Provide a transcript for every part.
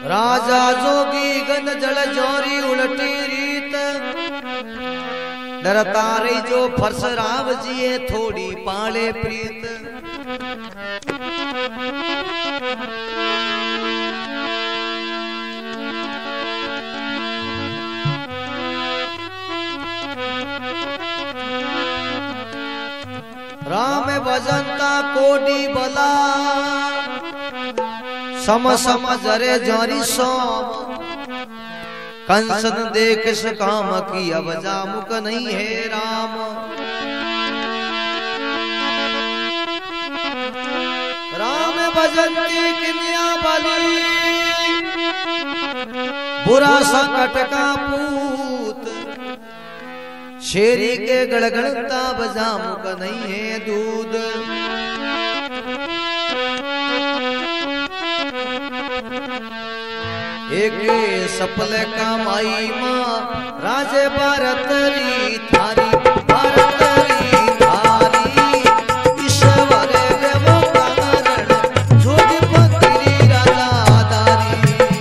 राजा जोगी gun जल जोरी उलटी रीत डरता रही जो फरस राव जिए थोड़ी पाले प्रीत। राम भजनता कोडी बला सम सम जरे जोरी सोम कंसन देख काम की अवजा मुक नहीं है राम। राम भजनती किन्या बली बुरा संकट का पूत शेरी के गड़गड़ता बजा मुक नहीं है दूध। एक सफल कमाई मां राजे भारत री थारी भारत री थारी ईश्वर देवो कारण जोगी फकीरी राजा दारी।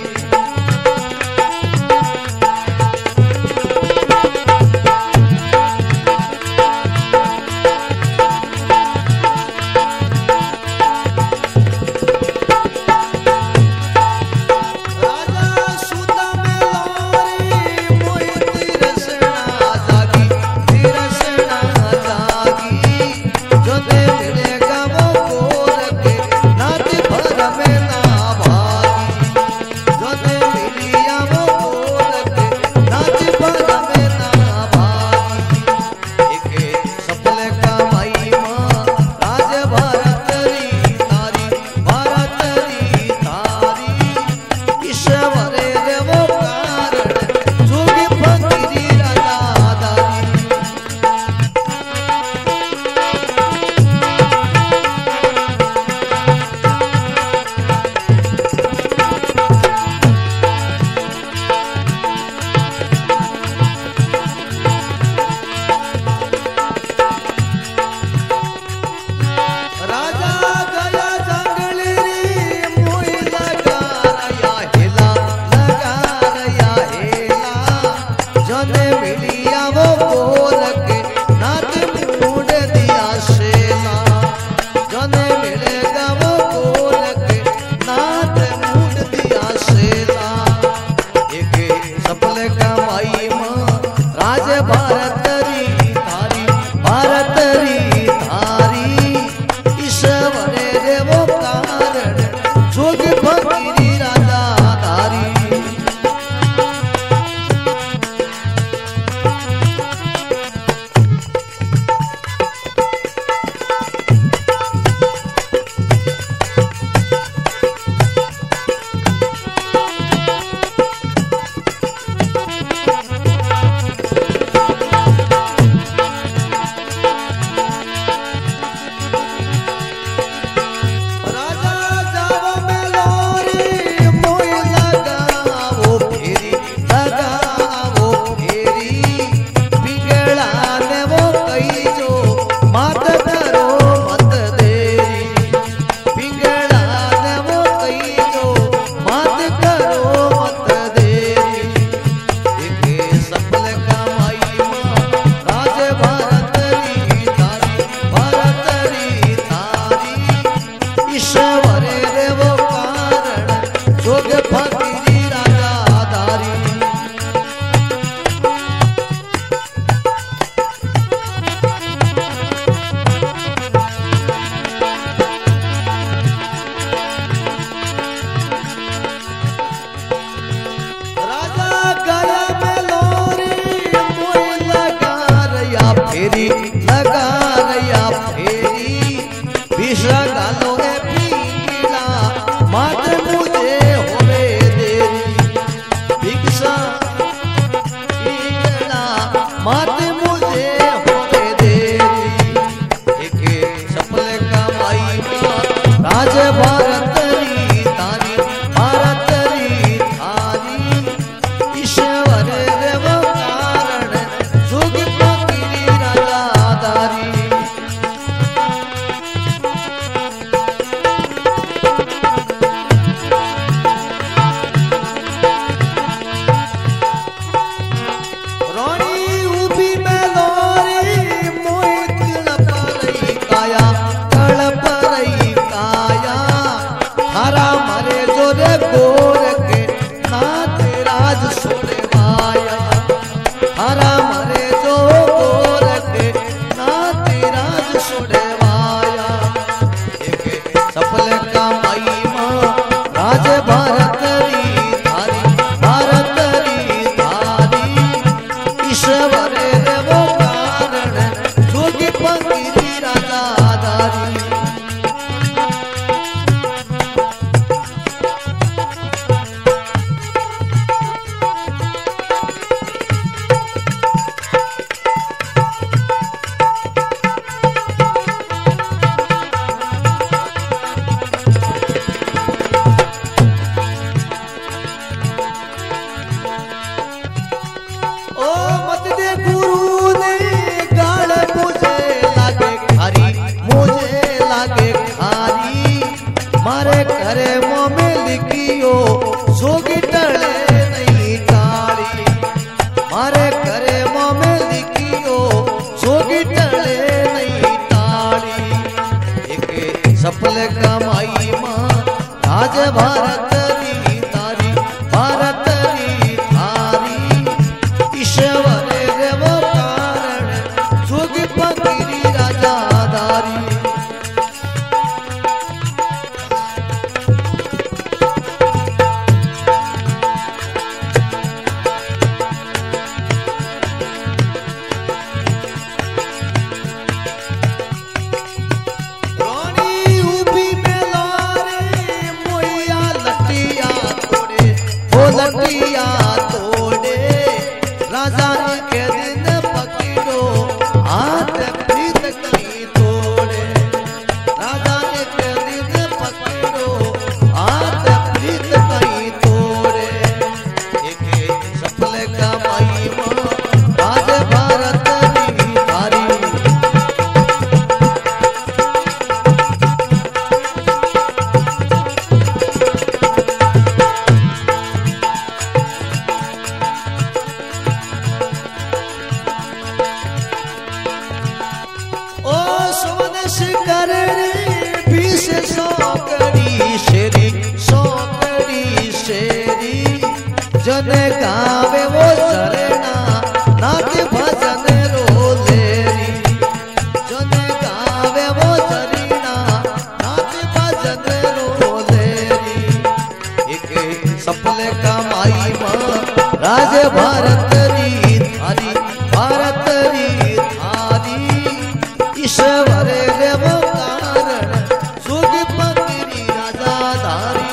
फेरी लगा रया फेरी विषा गालो रे पीला मात मुझे होवे देरी भिक्षा पीला मात मुझे होवे देरी। एक सफल कमाई राज भारत री तारी भारत री थारी ईश्वर देव कारण जुग फकीरी राजा लिखियो जोगी टले नहीं टारी, मारे करे में लिखियो जोगी टले नहीं टारी। एक सफल कमाई मां राज भारत री तारी, भारत री थारी ईश्वर देवो कारण जोगी फकीरी राजा दारी। लटिया तोड़े राजा एक दिन पकड़ो हाथ प्रीत कहीं तोड़े, राजा एक दिन पकड़ो हाथ प्रीत कहीं तोड़े। एक सफल कमाई मां राज भारत री थारी। जन गावे वो झरना नाच भजन रोलेरी, जन गावे वो झरना नाच भजन रोलेरी। एक सफल कमाई मां राज भारत री थारी, भारत री थारी ईश्वर देव कारण जोगी फकीरी राजा धारी।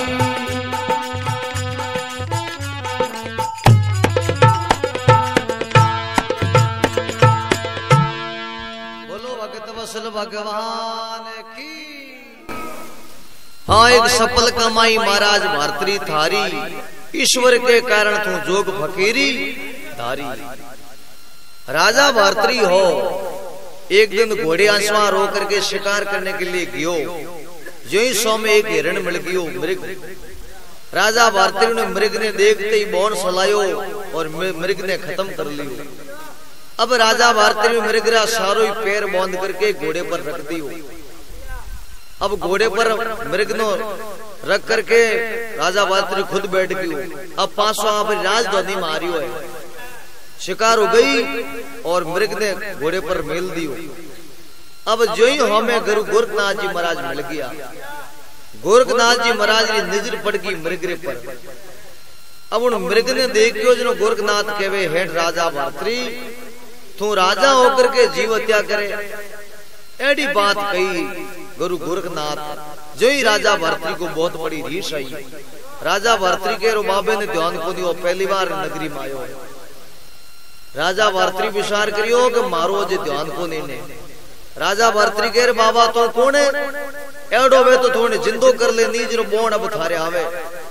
भगवान की। हाँ, एक सफल कमाई महाराज भारतरी थारी, ईश्वर के कारण तू जोग फकीरी धारी। राजा भारतरी हो एक दिन घोड़े आंसुआ रो करके शिकार करने के लिए गियो, जो ही सौ में एक हिरण मिल गयो मृग। राजा भारतरी ने मृग ने देखते ही बौन सलायो और मृग ने खत्म कर लियो। अब राजा भारतरी में मृगरा सारो ही पैर बांध करके घोड़े पर रख दियो। अब घोड़े पर मृग नो रख करके राजा भारतरी खुद बैठ गयो। अब 500 राजधानी में आ रही है, शिकार हो गई और मृग ने घोड़े पर मेल दियो। अब जो ही हमें गुरु गोरखनाथ जी महाराज मिल गया, गोरखनाथ जी महाराज की नजर पड़ गई मृग पर। अब उन मृग ने देखियो जो गोरखनाथ कहवे हेठ राजा भारतरी तू राजा होकर के जीव हत्या करे, एडी बात कही गुरु गोरखनाथ। जो ही राजा भारतरी को बहुत बड़ी रीस आई। राजा भारतरी के रो बाबे ने ध्यान को दियो, पहली बार नगरी में आयो। राजा भारतरी विचार करियो कि मारो जे ध्यान को ने। राजा भारतरी के बाबा तो कौन है, एडो वे तो थोड़े जिंदो कर ले नीज रो बोन अब थारे आवे।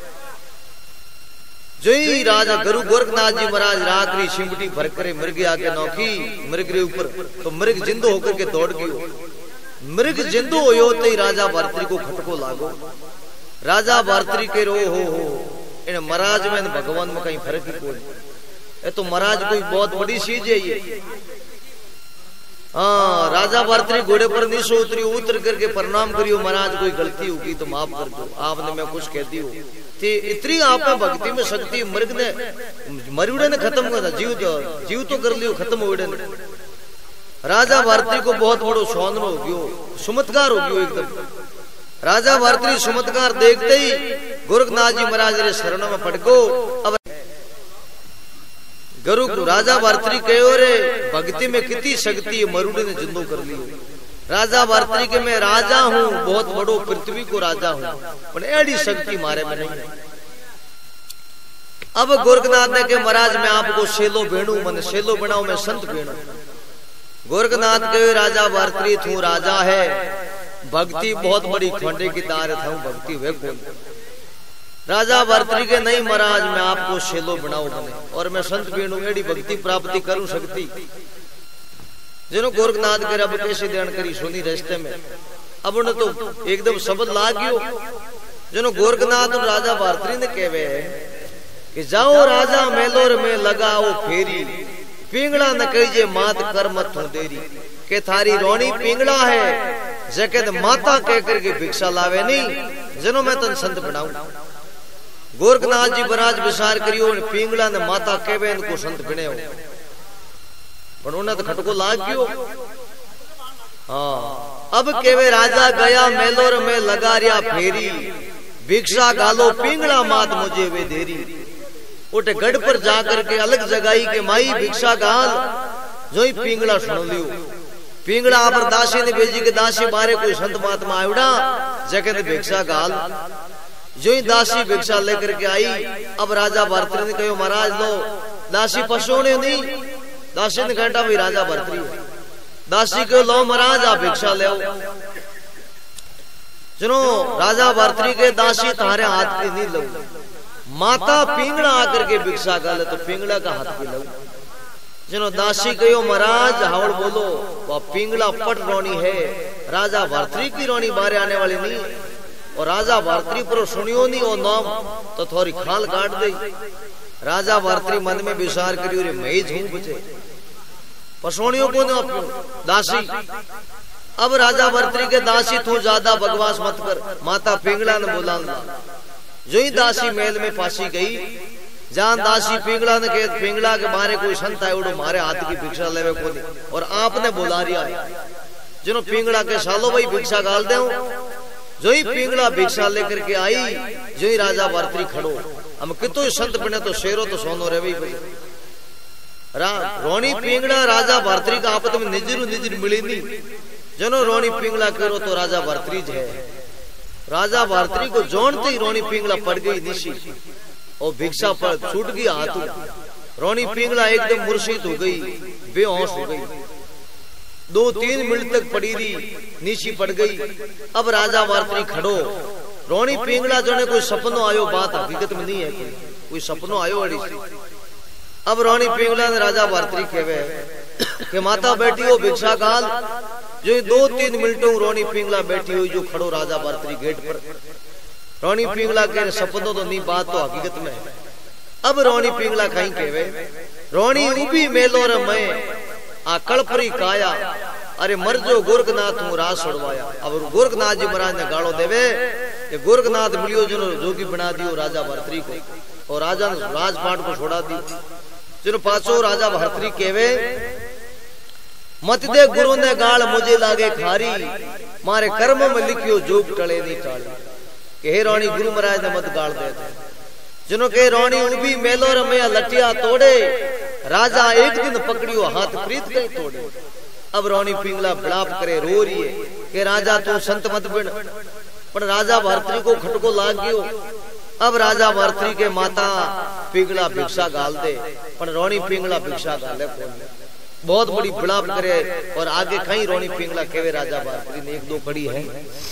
जो ही राजा गुरु गोरखनाथ जी महाराज रात्रि सिमटी भर करे मृग आके नौकी मृग रे ऊपर, तो मृग जिंदो होकर के दौड़ गयो। मृग जिंदो होयो तो राजा भारतरी को खटको लागो। राजा भारतरी के रो हो इन महाराज में भगवान में कहीं फर्क ही कोई। ये तो महाराज कोई बहुत बड़ी चीज है ये। हाँ, राजा भारतरी घोड़े पर नीचे उतरी, उतर करके प्रणाम करियो, महाराज कोई गलती होगी तो माफ कर दो, आपने मैं कुछ कह दी हो। इतनी आप में भक्ति में शक्ति मृग ने मरुड़े ने खत्म कर दिया, जीव तो कर लियो खत्म हो। राजा भारतरी को बहुत बड़ो सौंदर्य हो गयो, चमत्कार हो गयो एकदम। राजा भारतरी चमत्कार देखते ही गोरखनाथ जी महाराज रे शरणों में पड़को। अब गुरु राजा भारतरी कहो रे भक्ति में कितनी शक्ति मरुड़े ने जिंदो कर लियो। राजा भारतरी के मैं राजा हूँ, बहुत बड़ो पृथ्वी को राजा हूँ, पर एडी शक्ति मारे में नहीं। अब गोरखनाथ ने के महाराज मैं आपको शेलो बेणु मन शेलो बनाऊ, मैं संत बेणु। गोरखनाथ कहे राजा भारतरी तू राजा है, भक्ति बहुत बड़ी खंडे की तार था, भक्ति वे कौन। राजा भारतरी के नहीं महाराज मैं आपको शेलो बनाऊ बने और मैं संत बेणु, एडी भक्ति प्राप्ति करूं सकती। जिन्हों गोरखनाथ के रब कैसे ध्यान करी सुनी रास्ते में। अब उन्हें तो एकदम शब्द लाग गयो। जो गोरखनाथ और राजा भारतरी ने कहवे कि जाओ राजा मेलोर में लगाओ फेरी, पिंगला न कहिए मात कर मत हो देरी, के थारी रोनी पिंगला है जके माता कह करके भिक्षा लावे नहीं, जनो मैं तन संत बनाऊं। गोरखनाथ जी बराज विचार करियो, पिंगला ने माता कहवे इनको संत बने हो, पर उन्हें तो खटको लाग गयो। हाँ, अब केवे राजा गया मेलोर में लगा रिया फेरी, भिक्षा गालो पिंगला मात मुझे वे देरी। उठे गढ़ पर जाकर के अलग जगाई के माई भिक्षा गाल, जो ही पिंगला सुन लियो। पिंगला पर दासी ने भेजी के दासी बारे कोई संत महात्मा आयुड़ा जगह भिक्षा गाल, जो ही दासी भिक्षा लेकर के आई। अब राजा भरतरी ने कहो महाराज लो, दासी पशु ने नहीं, दासी ने कहता भाई राजा भरतरी, दासी को लो महाराज आप भिक्षा ले। जनो राजा भरतरी के दासी तुम्हारे हाथ की नहीं लो, माता पिंगला आकर के भिक्षा गाले तो पिंगला का हाथ की लो। जनो दासी कहो महाराज हावड़ बोलो, वह पिंगला पट रोनी है, राजा भरतरी की रोनी बारे आने वाली नहीं, और राजा भरतरी पर सुनियो नहीं वो नाम तो थोड़ी खाल काट दे। राजा भरतरी मन में विचार करियो रे मैं झूम बचे पसोनियों को ना दासी। अब राजा भरतरी के दासी तू ज्यादा बकवास मत कर, माता पिंगला ने बोला। जो ही दासी मेल में फांसी गई, जहां दासी पिंगला ने कहे पिंगला के बारे कोई संत आए उड़ो मारे हाथ की भिक्षा लेवे को नहीं, और आपने बुला रिया जिन्हों पिंगला के सालो भाई भिक्षा गाल दे। जो ही पिंगला भिक्षा लेकर के आई, जो ही राजा भरतरी खड़ो, हम कितो संत बने तो शेरो तो सोनो रे भाई। रोनी पिंगला राजा भरतरी का आपत में निजरू निजर मिली नहीं, जनो रोनी पिंगला करो तो राजा भरतरी है। राजा भरतरी को जोड़ते ही रोनी पिंगला पड़ गई निशी, और भिक्षा पर छूट गई हाथ। रोनी पिंगला एकदम मुर्शिद हो गई, बेहोश हो गई, 2-3 मिनट तक पड़ी रही, नीची पड़ गई। अब राजा भरतरी खड़ो, रोनी पिंगला जो ने कोई सपनो आयो, बात हकीकत में नहीं है, कोई सपनो आयो अड़ी। अब रोनी पिंगला ने राजा भरतरी कहवे कि माता बैठी हो भिक्षा गाल। जो 2-3 मिनटों रोनी पिंगला बैठी हुई जो खड़ो राजा भरतरी गेट पर। रोनी पिंगला के सपनों तो नहीं, बात तो हकीकत में है। अब रोनी पिंगला कहीं कहवे रोनी उभी मेलोर में आ कलपरी काया, अरे मर जो गोरखनाथ हूँ राज छोड़वाया। अब गोरखनाथ जी महाराज ने गाड़ो देवे कि गोरखनाथ मिलियो जो जोगी बना दियो राजा भरतरी को, और राजा ने राजपाट को छोड़ा दी। जो पाछो राजा भरतरी कहवे मत दे गुरु ने गाल मुझे लागे खारी, मारे कर्म में लिखियो जोग टले नहीं टाले। के रोनी गुरु महाराज ने मत गाल दे, जिन्हों के रोनी उभी मेलोर में लटिया तोड़े, राजा एक दिन पकड़ियो हाथ प्रीत गई तोड़े। अब रोनी पिंगला बिलाप करे रो रही है कि राजा तू संत मत बन, पर राजा भरतरी को खटको लाग गयो। अब राजा भरतरी के माता पिंगला भिक्षा गाल दे, पर रोनी पिंगला भिक्षा गाले कौन, बहुत बड़ी बिलाप करे। और आगे कहीं रोनी पिंगला केवे राजा भरतरी ने 1-2 कड़ी है।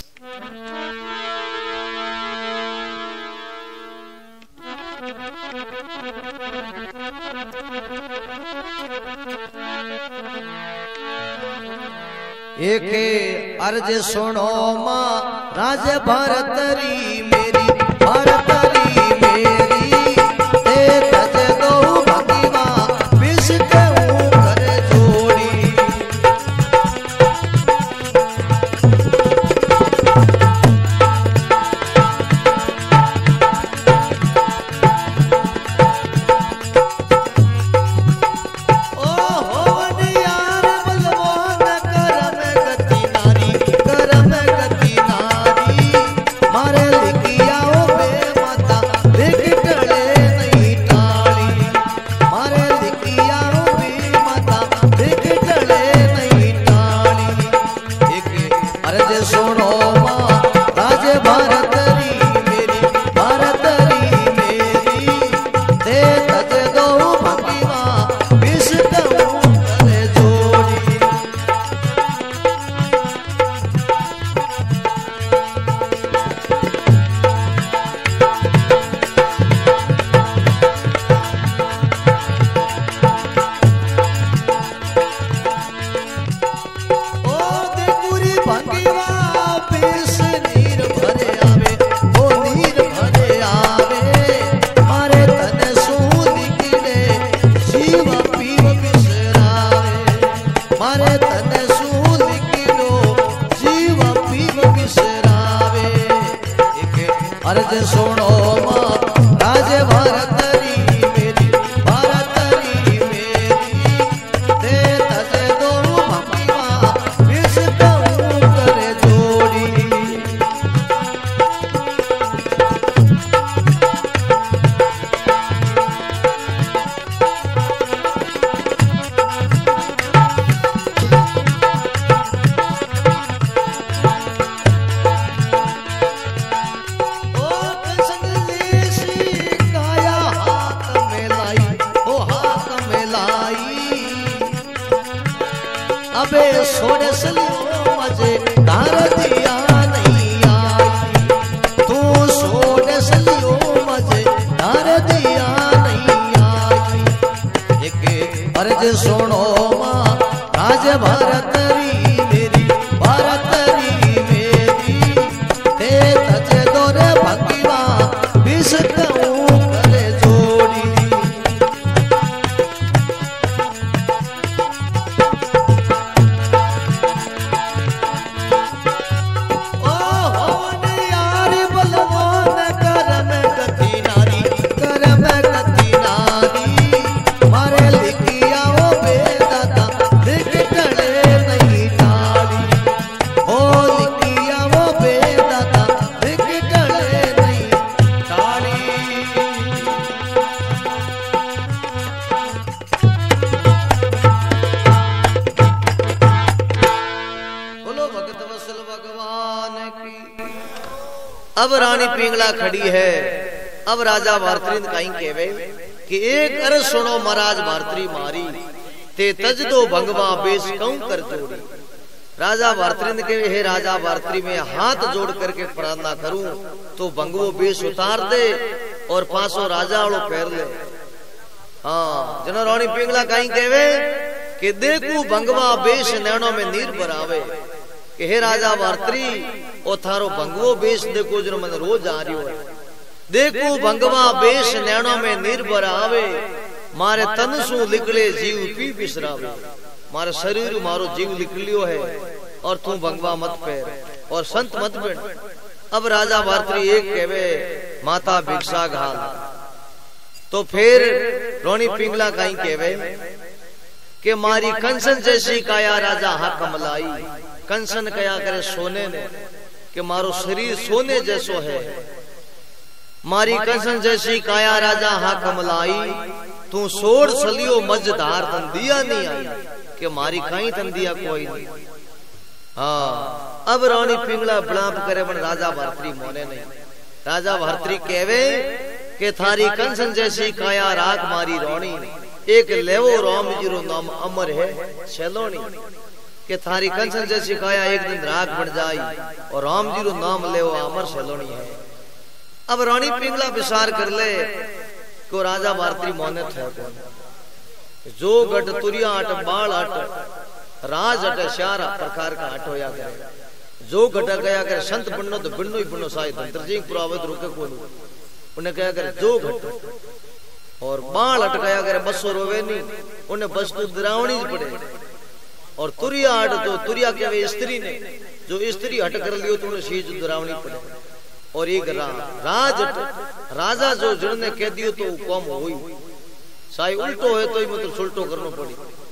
एक अर्ज सुनो मां राज भरतरी मेरी, भरतरी मेरी ते तज दो भगवा विष कहूं कर जोड़ी। करम गति नारी मारे लिखिया ओ बे मत अबे सोड़े सलियो मजे धार दिया नहीं आई तू सोड़े सलियो मजे धार दिया नहीं आई एक अर्ज सुनो मां राज भारतरी मेरी भारतरी मेरी ते तज दोरे भगवा विष कहूं करे जोड़ी अब रानी पिंगला खड़ी है। अब राजा भारतरी कहीं कहवे कि एक अरज सुनो महाराज भारतरी मारी ते तज दो भंगवा बेस कहूं कर जोड़ी। राजा भारतरी के हे राजा भारतरी में हाथ जोड़ करके प्रार्थना करूं तो भंगवो बेस उतार दे और 500 राजा वालों पैर ले। हाँ जनो रानी पिंगला कहीं कहवे कि देखू भंगवा बेस नैनो में नीर बरावे कि हे राजा भारतरी ओ थारो भंगवो बेस देखो जो मन रोज आ रही है। देखो भंगवा बेस नैनो में निर्भर आवे मारे तन सु निकले जीव पी बिसरावे। मारे शरीर मारो जीव निकलियो है और तू भंगवा मत पैर और संत मत बन। अब राजा भारतरी एक कहवे माता भिक्षा घाल तो फिर रोनी पिंगला कहीं कहवे कि मारी कंसन जैसी काया राजा हा कमलाई। कंसन कया करे सोने ने कि मारो शरीर सोने जैसो है। मारी कंसन जैसी काया राजा हा कमलाई तू सोड़ सलियो मजदार तन दिया नहीं आई कि मारी कहीं तन दिया कोई नहीं। हाँ अब रानी पिंगला बलाप करे बन राजा भारतरी मोने नहीं। राजा भारतरी कहवे कि थारी कंसन जैसी काया राख मारी रोनी एक लेवो राम जी रो नाम अमर है छैलोनी कि थारी कंसन जैसी काया एक दिन राख बन जाई और राम जी रो नाम ले वो अमर सैलोनी है। अब रानी पिंगला विचार कर ले को राजा भारतरी मोने थे जो गट तुरिया अट बाल अट राज अट श्यारा प्रकार का अट होया करे। जो घटा गया करे संत बननो तो बननो ही बननो साई धंतर जी पुरावत रुके को उन्हें कहा करे जो घट और बाल अट गया करे बसो रोवे नहीं उन्हें बस तो दरावनी पड़े। और तुरिया हट तो तुरिया क्या वे स्त्री ने जो स्त्री हट कर लियो तो उन्हें शीज दरावनी पड़े। और एक राज राजा जो जिन्होंने कह दियो तो कौम हुई साई उल्टो है तो ही मतलब सुल्टो करना पड़ी।